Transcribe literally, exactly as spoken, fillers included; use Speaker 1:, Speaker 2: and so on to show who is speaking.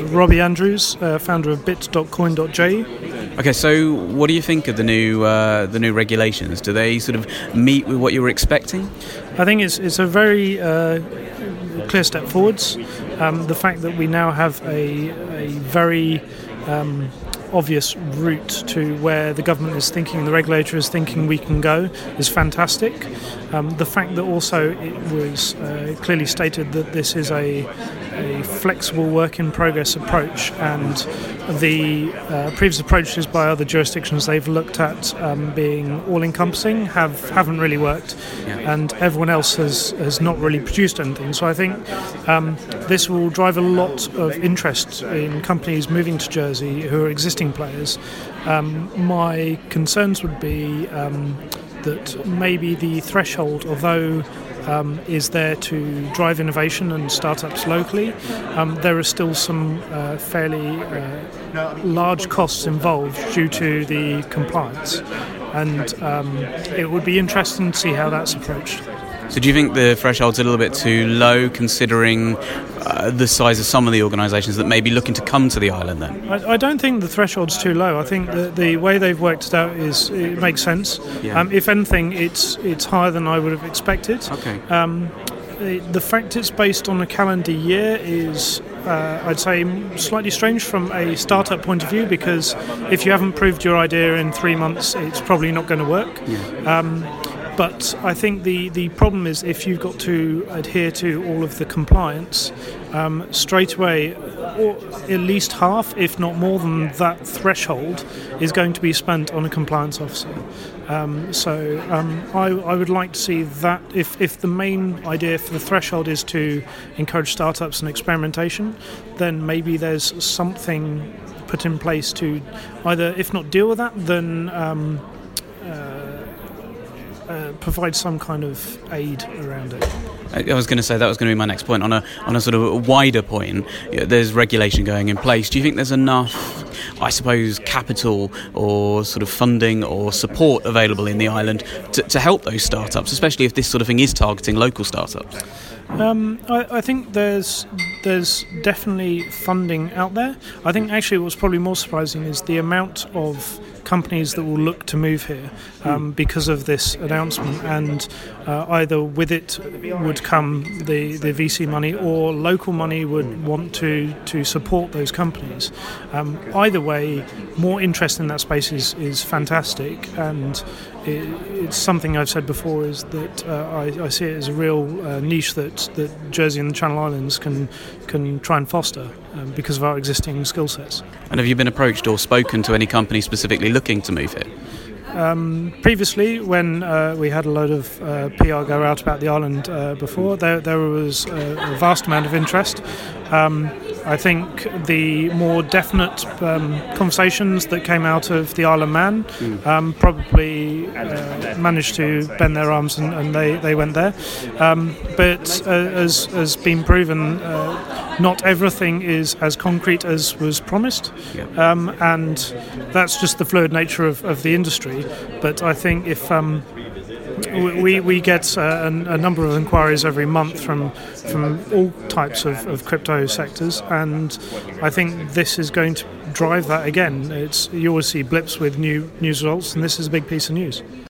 Speaker 1: Robbie Andrews, uh, founder of bit dot coin dot j.
Speaker 2: Okay, so what do you think of the new uh, the new regulations? Do they sort of meet with what you were expecting?
Speaker 1: I think it's it's a very uh, clear step forwards. Um, the fact that we now have a a very um, obvious route to where the government is thinking, the regulator is thinking we can go, is fantastic. Um, the fact that also it was uh, clearly stated that this is a, a flexible work in progress approach, and the uh, previous approaches by other jurisdictions they've looked at um, being all-encompassing have, haven't really worked,
Speaker 2: Yeah.
Speaker 1: and everyone else has, has not really produced anything. So I think um, this will drive a lot of interest in companies moving to Jersey who are existing players. Um, my concerns would be um, that maybe the threshold, although um, is there to drive innovation and startups locally, um, there are still some uh, fairly uh, large costs involved due to the compliance, and um, it would be interesting to see how that's approached.
Speaker 2: So do you think the threshold's a little bit too low, considering uh, the size of some of the organisations that may be looking to come to the island then?
Speaker 1: I, I don't think the threshold's too low. I think that the way they've worked it out is it makes sense.
Speaker 2: Yeah.
Speaker 1: Um, if anything, it's it's higher than I would have expected.
Speaker 2: Okay.
Speaker 1: Um, the, the fact it's based on a calendar year is, uh, I'd say, slightly strange from a startup point of view, because if you haven't proved your idea in three months, it's probably not going to work.
Speaker 2: Yeah.
Speaker 1: Um, But I think the, the problem is if you've got to adhere to all of the compliance, um, straight away, or at least half, if not more than that threshold, is going to be spent on a compliance officer. Um, so um, I, I would like to see that if, if the main idea for the threshold is to encourage startups and experimentation, then maybe there's something put in place to either, if not deal with that, then um, uh, Uh, provide some kind of aid around it.
Speaker 2: I was going to say that was going to be my next point. On a on a sort of a wider point, you know, there's regulation going in place. Do you think there's enough, I suppose, capital or sort of funding or support available in the island to, to help those startups, especially if this sort of thing is targeting local startups?
Speaker 1: Um, I, I think there's there's definitely funding out there. I think actually what's probably more surprising is the amount of companies that will look to move here um, because of this announcement, and uh, either with it would come the, the V C money, or local money would want to, to support those companies. Um, either way, more interest in that space is, is fantastic, and it, it's something I've said before, is that uh, I, I see it as a real uh, niche that, that Jersey and the Channel Islands can can try and foster um, because of our existing skill sets.
Speaker 2: And have you been approached or spoken to any company specifically looking to move here?
Speaker 1: Um, previously, when uh, we had a load of uh, P R go out about the island uh, before, there, there was a, a vast amount of interest. Um, I think the more definite um, conversations that came out of the Isle of Man um, probably uh, managed to bend their arms, and, and they, they went there. Um, but uh, as has been proven, uh, not everything is as concrete as was promised, um, and that's just the fluid nature of, of the industry. But I think if um, we we get uh, a, a number of inquiries every month from from all types of, of crypto sectors, and I think this is going to drive that again. It's you always see blips with new news results, and this is a big piece of news.